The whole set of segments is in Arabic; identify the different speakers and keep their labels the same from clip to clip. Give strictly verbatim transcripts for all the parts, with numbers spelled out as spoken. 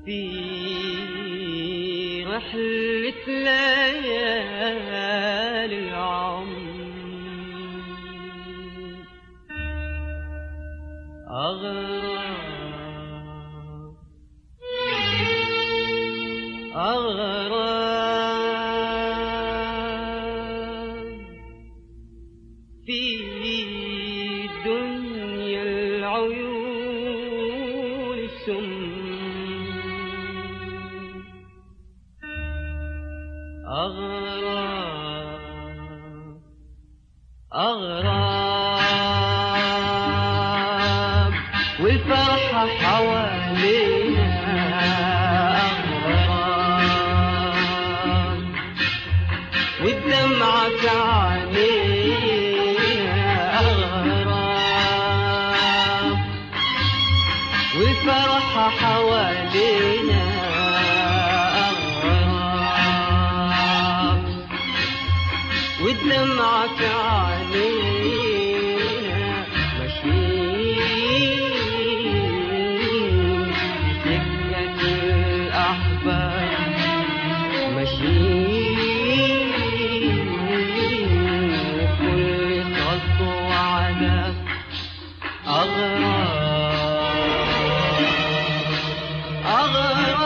Speaker 1: في رحلة ليالي العمر أغرب أغرب في دنيا العيون السم أغرب أغرب والفرحة حوالينا أغرب والدمعة في عينينا أغرب والفرحة حوالينا والدمعة في عينينا ماشيين في سكة الأحباب ماشيين وكل خطوة عذاب أغرب أغرب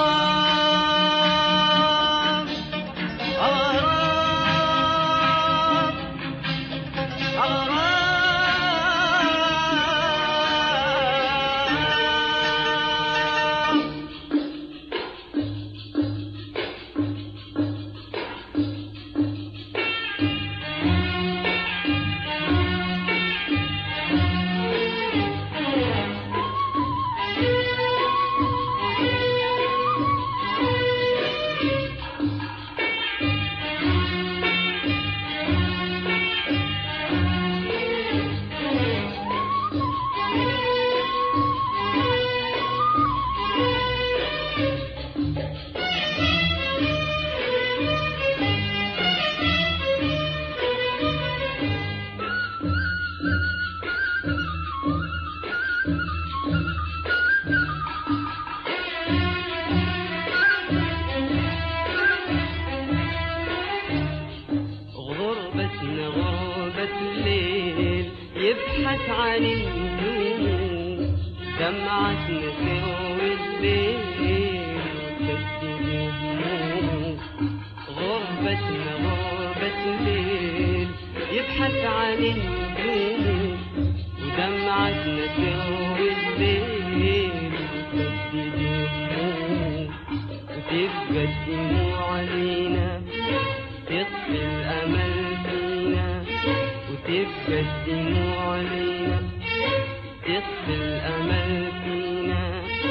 Speaker 1: يبحث عن النور دمعتنا تروي الليل وتسجد هموم غربتنا غربة الليل يبحث عن النور ودمعتنا تروي الليل وتسجد هموم وتبقى الدموع علينا تطفي الأمل فينا وتبقى الدموع علينا تطفي الأمل فينا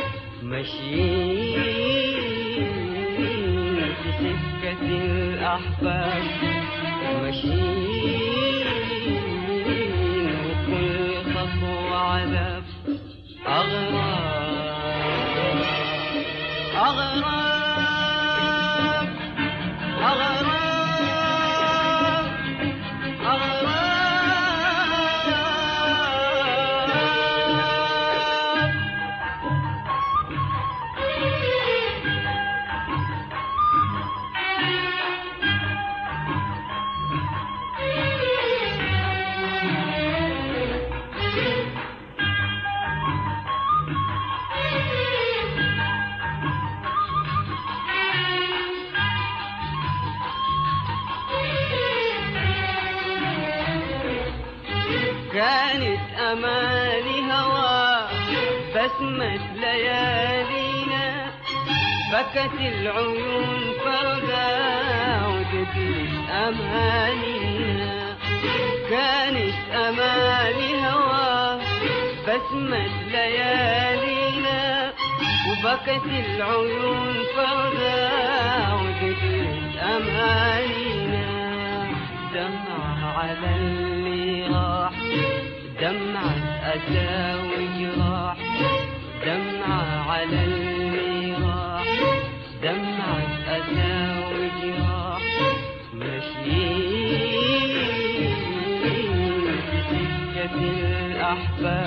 Speaker 1: ماشيين في سكة الأحباب ماشيين وكل خطوة عذاب أغرب أغرب أغرب كانت أماني هوا بسمة ليالينا بكت العيون فردا وتدرس أمانينا كانت أماني هوا بسمة ليالينا وبكت العيون فردا وتدرس أمانينا دمعة على اللي راح دمعة أسى وجراح دمعة على اللي راح دمعة أسى وجراح ماشيين في سكة الأحباب